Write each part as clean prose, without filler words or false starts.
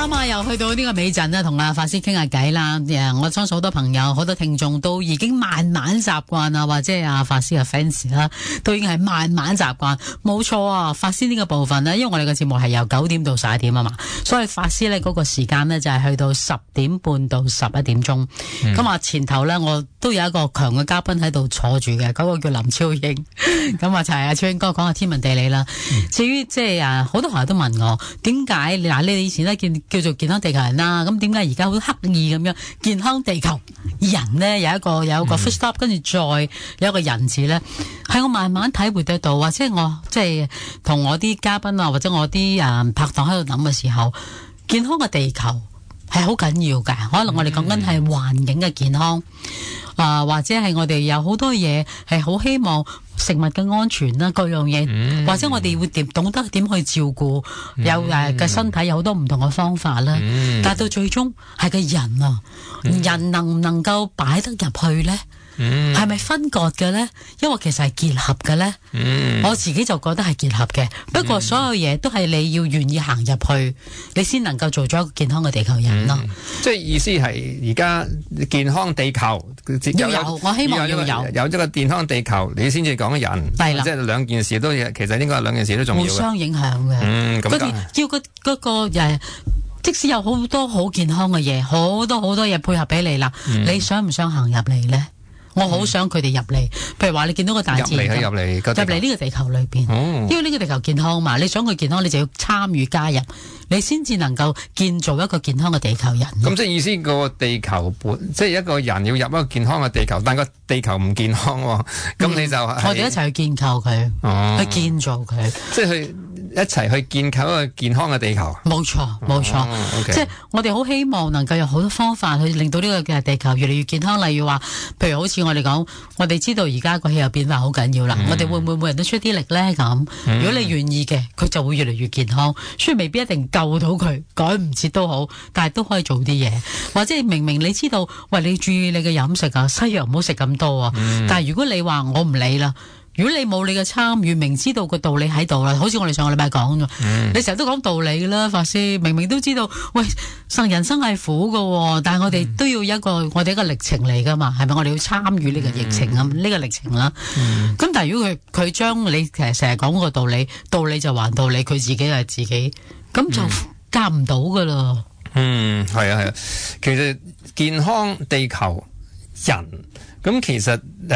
啱啊！又去到呢個尾陣啦，同阿法師傾下偈啦。我相信好多朋友、好多聽眾都已經慢慢習慣啊，或者係阿法師嘅 fans 啦，都已經係慢慢習慣。冇錯啊，法師呢個部分呢，因為我哋嘅節目係由9點到11點啊嘛，所以法師呢嗰個時間呢，就係去到10點半到11點鐘。咁啊前頭呢，我都有一個強嘅嘉賓喺度坐住嘅，嗰個叫林超英。咁啊就係阿超英哥講下天文地理啦。至於即係好多朋友都問我點解你哋以前咧叫做健康地球人啦，咁點解而家好刻意咁樣健康地球人呢？有一個 first stop， 跟住再有一個人字咧，係我慢慢體會得到，或者我即係同我啲嘉賓啊，或者我啲拍檔喺度諗嘅時候，健康嘅地球係好緊要㗎。可能我哋講緊係環境嘅健康。或者係我哋有好多嘢係好希望食物嘅安全啦，各樣嘢，或者我哋會懂得點去照顧有嘅身體，有好多唔同嘅方法啦。但係到最終係個人啊，人能唔能夠擺得入去呢？係咪分割嘅呢？因為其實係結合嘅呢。我自己就覺得係結合嘅。不過所有嘢都係你要願意行入去，你先能夠做咗一個健康嘅地球人咯。 即係意思係而家健康地球要有，我希望要有一個健康地球，你先至講人。係啦，即係兩件事都，其實應該係兩件事都重要嘅，互相影響嘅。要嗰個即使有好多好健康嘅嘢，好多嘢配合俾你啦，你想唔想行入嚟呢？我好想佢哋入嚟，譬如話你見到個大自然入嚟呢個地球裏邊，因為呢個地球健康嘛，你想佢健康，你就要參與加入，你先至能夠建造一個健康嘅地球人。 咁即係意思個地球即係一個人要入一個健康嘅地球，但個地球唔健康喎，咁你就係我哋一齊去建構佢，去建造佢， 即係去一齊去建構一個健康嘅地球。 冇錯，即係我哋好希望能夠有好多方法去令到呢個嘅地球越嚟越健康。例如話，譬如好似我哋講，我哋知道而家個氣候變化好緊要啦，我哋會唔會每人都出啲力呢？咁如果你願意嘅，佢就會越嚟越健康。雖然未必一定救到佢，改唔切都好，但係都可以做啲嘢。或者明明你知道，喂，你注意你嘅飲食啊，西藥唔好食咁多啊。但係如果你話我唔理啦。如果你冇你嘅參與，明知道個道理喺度啦，好似我哋上個禮拜講咗，你成日都講道理啦，法師明明都知道，喂，人生係苦㗎，但係我哋都要我哋一個歷程嚟噶嘛，係咪？我哋要參與呢個歷程啊，呢個歷程啦。咁但係如果佢將你其實成日講個道理就還道理，佢自己係自己，咁就夾唔到噶啦。 係啊，其實健康地球人，咁其實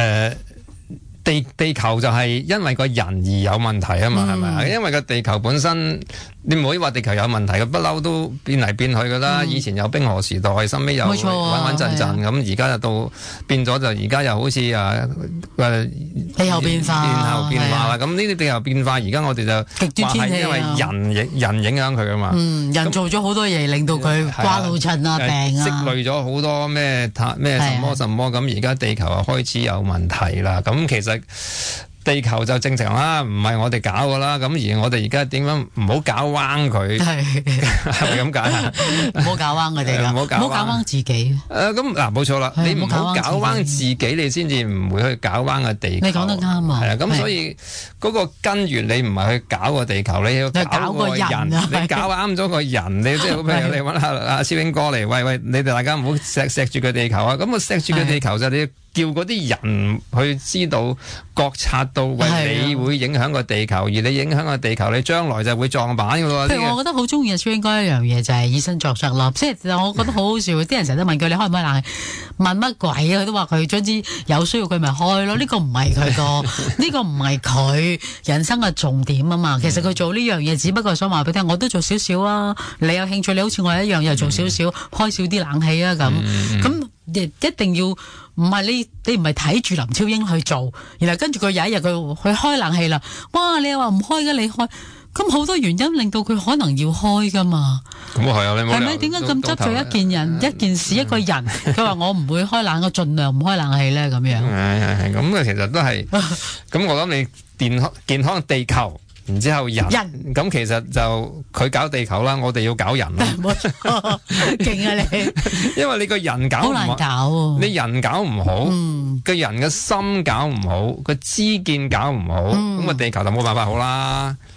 地球就係因為個人而有問題啊嘛，係咪啊？因為個地球本身，你唔可以話地球有問題嘅，不嬲都變嚟變去噶啦。以前有冰河時代，後尾又穩穩陣陣咁，而家就到變咗就而家又好似氣候變化啦。咁呢啲氣候變化，而家我哋就極端天氣， 因為人影響佢啊嘛。 人做咗好多嘢，令到佢瓜老襯啊、病啊， 積累咗好多咩什麼咁，而家地球啊開始有問題啦。咁其實地球就正常啦，唔係我哋搞噶啦，咁而我哋而家點樣唔好搞彎佢？係咪咁解？ 唔好搞彎佢哋噶，唔好搞彎自己。 咁嗱，冇錯啦，你唔好搞彎自己，你先至唔會去搞彎個地球。 你講得啱啊！ 係啊，咁所以嗰個根源你唔係去搞個地球，你要搞個人。你搞啱咗個人，你即係譬如你揾阿超英哥嚟，喂，你哋大家唔好錫住個地球啊！咁我錫住個地球就你。叫嗰啲人去知道、覺察到，喂，你會影響個地球，而你影響個地球，你將來就會撞板噶咯。 譬如我覺得好中意阿超英哥一樣嘢就係以身作則咯，即係我覺得好好笑。啲人成日都問佢你開唔開冷氣，問乜鬼啊？佢都話佢總之有需要佢咪開咯。呢個唔係佢個，呢個唔係佢人生嘅重點啊嘛。其實佢做呢樣嘢，只不過想話俾你聽，我都做少少啊。你有興趣，你好似我一樣又做少少，開少啲冷氣啊咁。一定要唔係你唔係睇住林超英去做，然後跟住佢有一日佢開冷氣啦，哇！你又話唔開嘅，你開，咁好多原因令到佢可能要開噶嘛。咁係啊，你冇係咪？點解咁執着一件事一個人？佢話我唔會開冷，我盡量唔開冷氣咧，咁樣。 係咁其實都係。咁我諗你健康地球。然之後人咁其實就佢搞地球啦，我哋要搞人咯。冇錯， 勁啊你！ 因為你個人搞唔好，好難搞，你人搞唔好，個人嘅心搞唔好，個知見搞唔好，咁個地球就冇辦法好啦。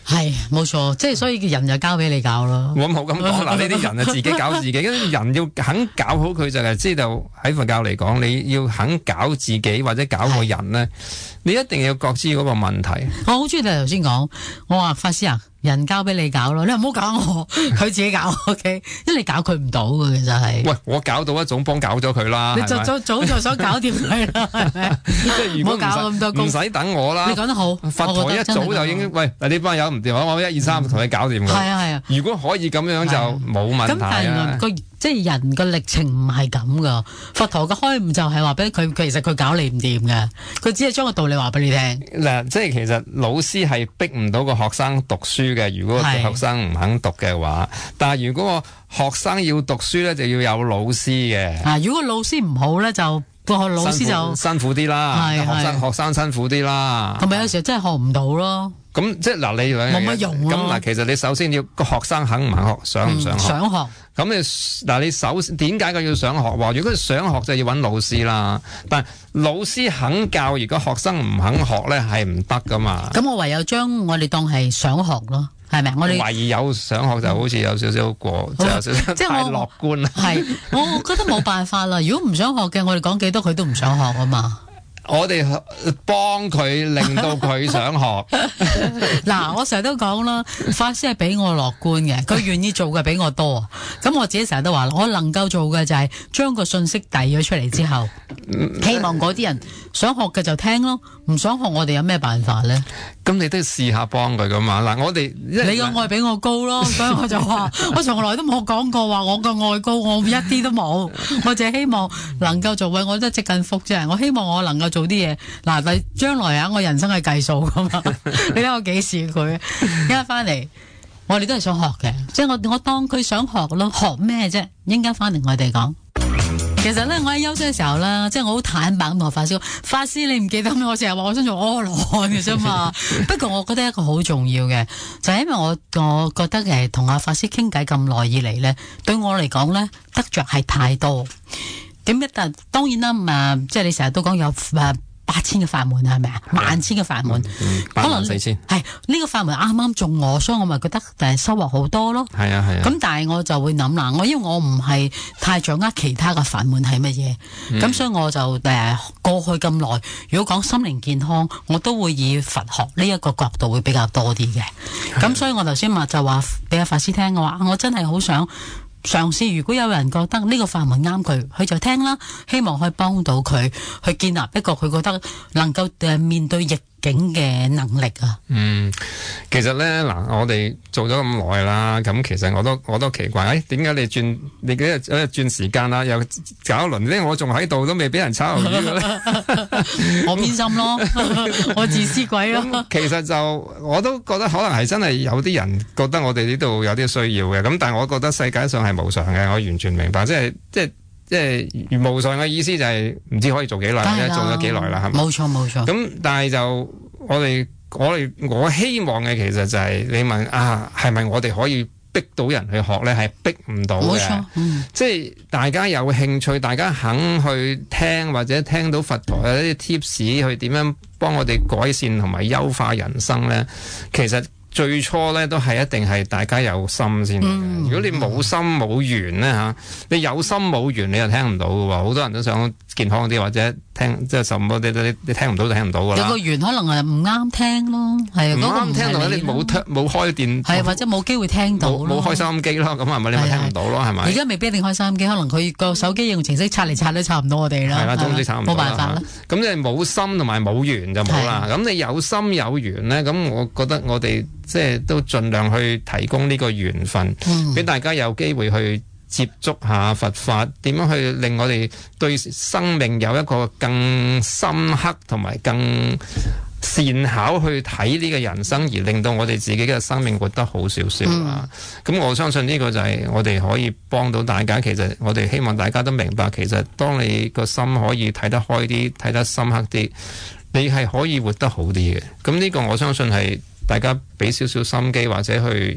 係冇錯，即係所以人就交俾你搞咯。 我冇咁講嗱，呢啲人啊自己搞自己，人要肯搞好佢就係知道喺佛教嚟講，你要肯搞自己或者搞個人咧，你一定要覺知嗰個問題。 我好中意你頭先講，我話法師啊，人交俾你搞咯，你唔好搞我，佢自己搞 ，OK， 因為你搞佢唔到嘅，其實係。喂， 我搞到一種幫搞咗佢啦， 你早就想搞掂佢啦，係咪？ 即係如果唔好搞咁多工， 唔使等我啦。 你講得好， 佛陀一早就已經喂，呢班友唔掂，我1、2、3同你搞掂佢。 係啊係啊。 如果可以咁樣就冇問題。咁但係即係人個歷程唔係咁噶，佛陀嘅開悟就係話俾佢，其實佢搞你唔掂嘅，佢只係將個道理話俾你聽。 嗱，即係其實老師係逼唔到個學生讀書嘅，如果個學生唔肯讀嘅話。但係如果個學生要讀書咧，就要有老師嘅。 如果老師唔好咧，就個老師就辛苦啲啦，學生辛苦啲啦。 同埋有時候真係學唔到咯。 咁即係嗱，你兩樣冇乜用咯。 咁嗱，其實你首先要個學生肯唔肯學，想唔想學？ 想學。 咁你首先點解佢要想學？如果佢想學就要揾老師啦。但係老師肯教，如果學生唔肯學咧，係唔得噶嘛。 咁我唯有將我哋當係想學咯，係咪？我哋唯有想學就好似有少少過，即係有少少太樂觀啦。 係，我覺得冇辦法啦。如果唔想學嘅，我哋講幾多佢都唔想學啊嘛。 我哋幫佢令到佢想學。 嗱，我成日都講啦，法師係比我樂觀嘅，佢願意做嘅比我多。咁我自己成日都話，我能夠做嘅就係將個信息遞咗出嚟之後，希望嗰啲人想學嘅就聽咯，唔想學我哋有咩辦法咧？ 咁你都要試下幫佢噶嘛。嗱，我哋你個愛比我高咯，所以我就話，我從來都冇講過話我個愛高，我一啲都冇。我淨係希望能夠做，我都積緊福啫。我希望我能夠做啲嘢。嗱，但將來啊，我人生係計數噶嘛。你睇我幾時佢一陣翻嚟，我哋都係想學嘅，即係我當佢想學咯，學咩啫？一陣間翻嚟我哋講。其實咧，我喺休息嘅時候啦，即係我好坦白咁同法師講，法師你唔記得咩？我成日話我想做阿羅漢嘅啫嘛。不過我覺得一個好重要嘅，就係因為我覺得同阿法師傾偈咁耐以嚟咧，對我嚟講咧得着係太多。點解？但當然啦，即係你成日都講有8000嘅法門係咪啊？10,000嘅法門， 可能4000 係呢個法門啱啱中我，所以我咪覺得收穫好多咯。 係啊係啊。 咁但係我就會諗啦，因為我唔係太掌握其他嘅法門係乜嘢，咁所以我就過去咁耐，如果講心靈健康，我都會以佛學呢一個角度會比較多啲嘅。咁所以我頭先就話俾阿法師聽嘅話，我真係好想嘗試，如果有人覺得呢個法門啱佢，佢就聽啦，希望可以幫到佢去建立一個佢覺得能夠面對逆境嘅能力啊。 其實咧嗱，我哋做咗咁耐啦，咁其實我都奇怪，點解你幾日轉時間啦，又搞一輪咧，我仲喺度都未俾人炒魷魚嘅咧。 我偏心咯，我自私鬼咯。 其實就我都覺得可能係真係有啲人覺得我哋呢度有啲需要嘅，咁但係我覺得世界上係無常嘅，我完全明白，即係無常嘅意思就係唔知可以做幾耐，或者做咗幾耐啦，係咪？ 冇錯冇錯。咁但係就我希望嘅其實就係你問係咪我哋可以逼到人去學咧？係逼唔到嘅。冇錯，即係大家有興趣，大家肯去聽或者聽到佛陀有啲 tips 去點樣幫我哋改善同埋優化人生咧，其實最初咧都係一定係大家有心先。如果你冇心冇緣咧你有心冇緣你就聽唔到㗎喎。好多人都想健康啲或者聽即係什麼你聽唔到就聽唔到㗎啦。有個緣可能係唔啱聽咯，係唔啱聽到你冇開電， 係或者冇機會聽到冇開收音機咯，咁係咪你咪聽唔到咯？係咪？ 而家未必一定開收音機，可能佢個手機應用程式刷嚟刷都刷唔到我哋啦。 係啦，總之刷唔到。 冇辦法啦。 咁你冇心同埋冇緣就冇啦。咁你有心有緣咧，咁我覺得我哋即係都盡量去提供呢個緣分，俾大家有機會去接觸下佛法，點樣去令我哋對生命有一個更深刻同埋更善巧去睇呢個人生，而令到我哋自己嘅生命活得好少少啊！咁我相信呢個就係我哋可以幫到大家。其實我哋希望大家都明白，其實當你個心可以睇得開啲，睇得深刻啲，你係可以活得好啲嘅。咁呢個我相信係大家俾少少心機或者去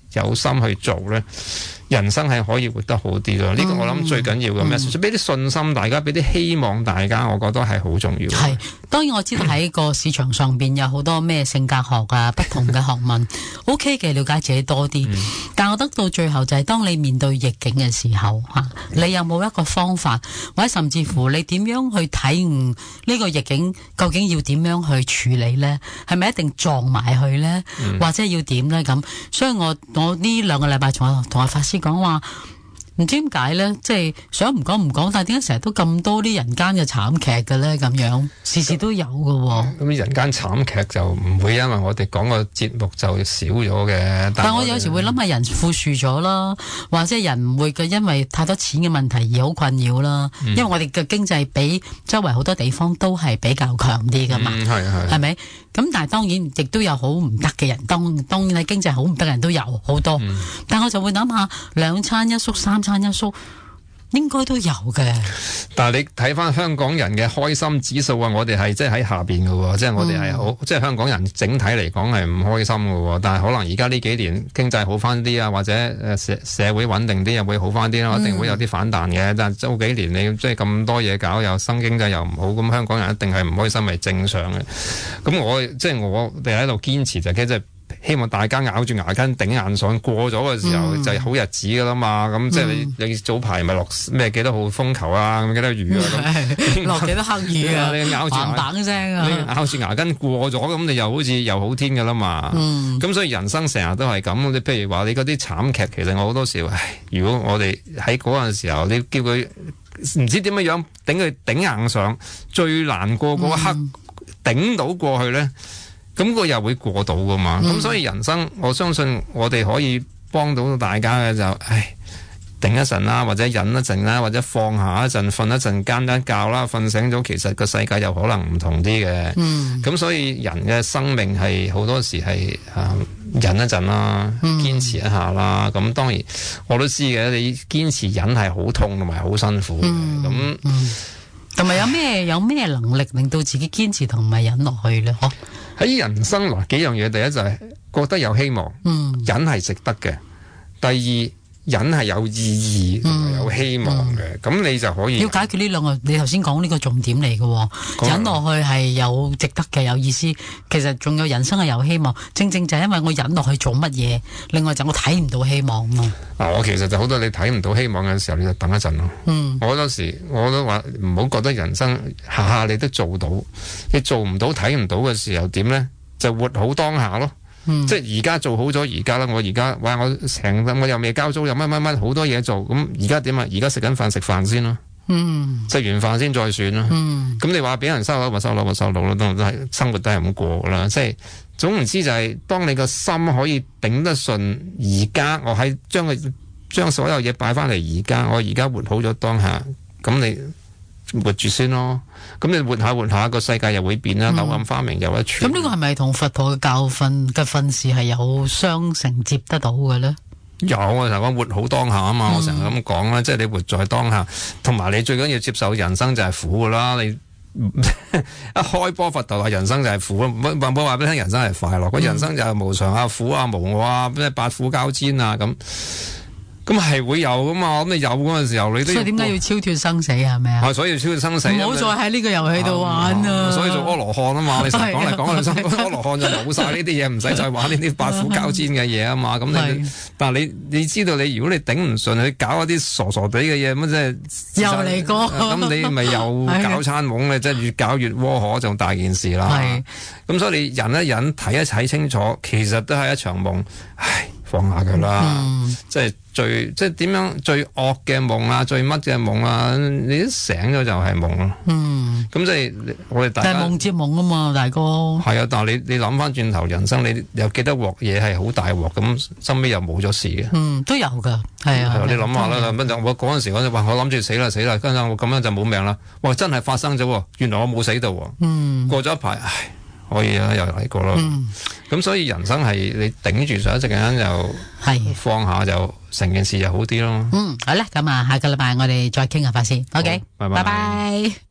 有心去做咧，人生係可以活得好啲咯。呢個我諗最緊要嘅咩？俾啲信心大家，俾啲希望大家，我覺得係好重要。 係，當然我知道喺個市場上邊有好多咩性格學啊，不同嘅學問，OK 嘅，了解自己多啲。但我覺得到最後就係當你面對逆境嘅時候你有冇一個方法，或者甚至乎你點樣去體悟呢個逆境究竟要點樣去處理呢？係咪一定撞埋去呢？或者要點呢？咁，所以我呢2個禮拜同阿法師講話，唔知點解呢？即係想唔講唔講，但係點解成日都咁多啲人間嘅慘劇嘅呢？咁樣時時都有嘅。 咁人間慘劇就唔會因為我哋講個節目就少咗嘅。但我有時會諗下人富庶咗啦，或者人唔會因為太多錢嘅問題而好困擾啦。因為我哋嘅經濟比周圍好多地方都係比較強啲噶嘛，係咪？咁但係當然亦都有好唔得嘅人，當然喺經濟好唔得嘅人都有好多。但我就會諗下2餐一宿、3餐一宿，應該都有嘅。 但係你睇翻香港人嘅開心指數啊，我哋係即係喺下邊嘅喎，即係我哋係好，即係香港人整體嚟講係唔開心嘅喎。但係可能而家呢幾年經濟好翻啲啊，或者社會穩定啲又會好翻啲啦，一定會有啲反彈嘅。但係早幾年你即係咁多嘢搞，又新經濟又唔好，咁香港人一定係唔開心係正常嘅。咁我哋喺度堅持就即係希望大家咬住牙根頂硬上，過咗嘅時候就係好日子噶啦嘛。咁即係你早排咪落咩幾多號風球啊，咁幾多雨啊， 落幾多黑雨啊， 你咬住嘭聲啊， 你咬住牙根過咗，咁你又好似又好天噶啦嘛。咁所以人生成日都係咁。你譬如話你嗰啲慘劇，其實我好多時候，如果我哋喺嗰陣時候，你叫佢唔知點樣頂硬上，最難過嗰一刻頂到過去咧。咁個又會過到噶嘛。咁所以人生我相信我哋可以幫到大家嘅就定一陣啦，或者忍一陣啦，或者放下一陣，瞓一陣間一覺啦，瞓醒咗其實個世界又可能唔同啲嘅。咁所以人嘅生命係好多時係忍一陣啦，堅持一下啦。咁當然我都知嘅，你堅持忍係好痛同埋好辛苦嘅。咁同埋有咩能力令到自己堅持同埋忍落去咧？ 喺人生嗱幾樣嘢，第一就係覺得有希望，忍係值得嘅。第二，忍係有意義同埋有希望嘅，咁你就可以要解決呢兩個。你頭先講呢個重點嚟嘅，忍落去係有值得嘅，有意思。其實仲有人生係有希望，正正就係因為我忍落去做乜嘢，另外就我睇唔到希望嘛。 我其實就好多你睇唔到希望嘅時候，你就等一陣咯。我好多時我都話唔好覺得人生下下你都做到，你做唔到睇唔到嘅時候點呢？就活好當下咯。即係而家做好咗而家啦，我而家我又未交租，又乜好多嘢做，咁而家點啊？而家食緊飯食飯先咯，食完飯先再算咯。咁你話俾人收樓咪收樓咯，都係生活都係咁過噶啦。即係總言之就係當你個心可以頂得順，而家我喺將所有嘢擺翻嚟而家，我而家活好咗當下，咁你活住先咯。咁你活下個世界又會變啦，柳暗花明又一村。咁呢個係咪同佛陀嘅教訓嘅訓示係有相承接得到嘅咧？ 有啊，成日講活好當下啊嘛，我成日咁講啦，即係你活在當下，同埋你最緊要接受人生就係苦噶啦。你一開波佛陀話人生就係苦，冇話俾你聽人生係快樂，人生就係無常啊、苦啊、無我啊、咩八苦交煎啊咁。咁係會有噶嘛？咁你有嗰陣時候，你都要。所以點解要超脫生死啊？係咪啊？所以要超脫生死。唔好再喺呢個遊戲度玩啊！所以做阿羅漢啊嘛，你成日講嚟講去，阿羅漢就冇晒呢啲嘢，唔使再玩呢啲八苦交煎嘅嘢啊嘛。咁但係你知道如果你頂唔順，去搞一啲傻傻地嘅嘢，咁即係又嚟過。咁你咪又搞餐懵咧，即係越搞越窩可，就大件事啦。咁所以你忍一忍，睇清楚，其實都係一場夢。放下佢啦，即係點樣最惡嘅夢啊，最乜嘅夢啊，你一醒咗就係夢咯。咁即係我哋大家。但係夢接夢啊嘛，大哥。係啊，但係你諗翻轉頭，人生你有幾多鑊嘢係好大鑊，咁收尾又冇咗事嘅。都有噶，係啊。你諗下啦，我嗰陣時我諗住死啦，跟住我咁樣就冇命啦。哇，真係發生咗，原來我冇死到。過咗一排，唉。可以啊，又嚟過咯。咁所以人生係你頂住上一陣間就放下就成件事就好啲咯。好啦，咁啊，下個禮拜我哋再傾下法師。OK，拜拜。